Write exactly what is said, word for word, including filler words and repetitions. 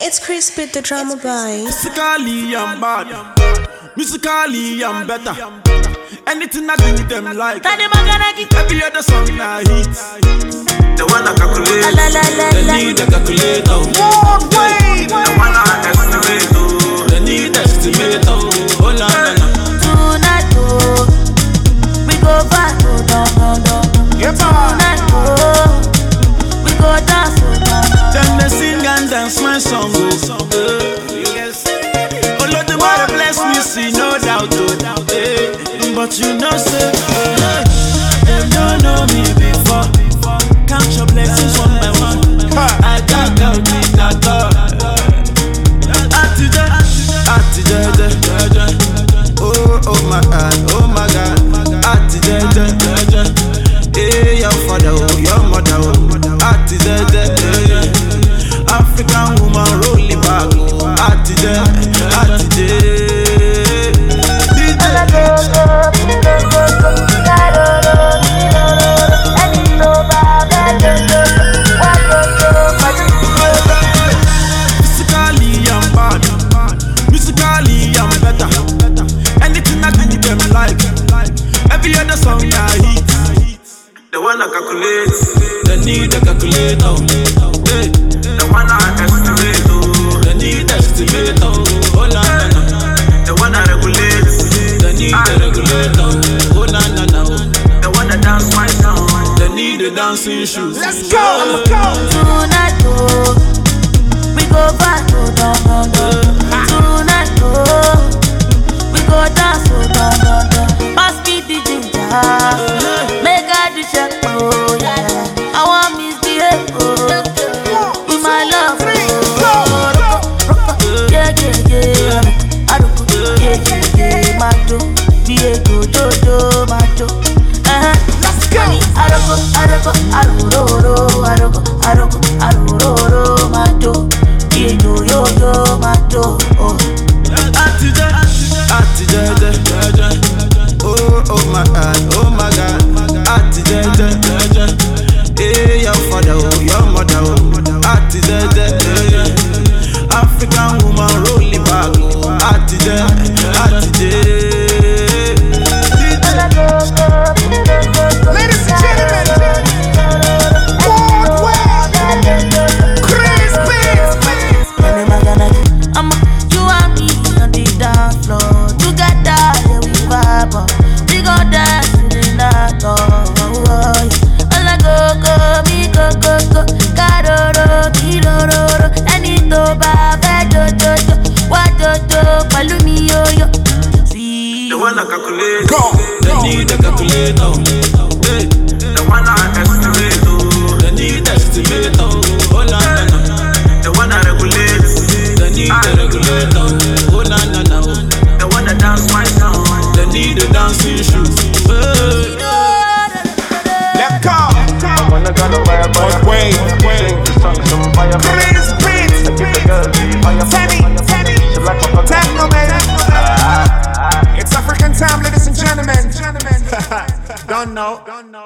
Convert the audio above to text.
It's Chris Pitt, the drama boy. Musically I'm bad, musically I'm better. Anything I do them like. Every other song I hit. The one I calculate, the need a calculator. The one I estimate, the need estimate. Oh la la la. Tonight, oh, we go back, oh no no no. Tonight, oh, we go dance, oh no no. Then they sing and dance my song. Oh Lord, the Lord bless me, see no doubt. But you know, say, they don't know me before. Count your blessings one by one. I got out with that thought. Attitude, attitude, oh, oh my God, oh my God. Attitude, hey, your father, oh, your mother, oh. Attitude, African woman rolling back, oh. Attitude, attitude. Song I hit. The one I calculate, the need a calculator. Hey. The one I estimate, the need estimate. Oh la la la. The one I regulate, the need a regulator. Oh la la la. The one that dance my song, the need the dancing shoes. Let's go, let's go. Tonight, oh, we go back, oh no no no. Tonight, oh, we go dance, oh no no no. Pass me the ginger. Make I do check, oh yeah. I want misbehave, oh, with my love, oh. Yeah, yeah, yeah. I don't go, yeah, yeah, yeah. Mato, Diego, Jojo, Mato. Uh-huh. Let's go. I don't go, I don't go, I don't go, I don't go, I don't go, I don't go, Mato. Diego, yo, yo, Mato, oh. Attitude, attitude. Oh, oh my God, oh my God. Attitude, hey, your father, oh, your mother, oh. Attitude, African woman rolling back, oh. Attitude, attitude. Ladies and gentlemen, worldwide, Chris Pitt. I'm you and me on the dance floor together, yeah, we vibe up. We go dance to the night, oh, oh, oh. All I go, go, me go, go, go. Karoro, kiroro, anito, babe, do, do, do. What, do, do, palumi, yo, yo. See, the one I calculate, the need a calculator. Hey. The one I estimate, the need estimate. Oh la la la. The one I regulate, the need a regulator. Oh la la la. The one that dance my song, the need the dancing shoes. Hey. Let go. Wait, wait. Chris Pitt. Tenny, Tenny. Techno, baby. It's African time, ladies and gentlemen. Don't know.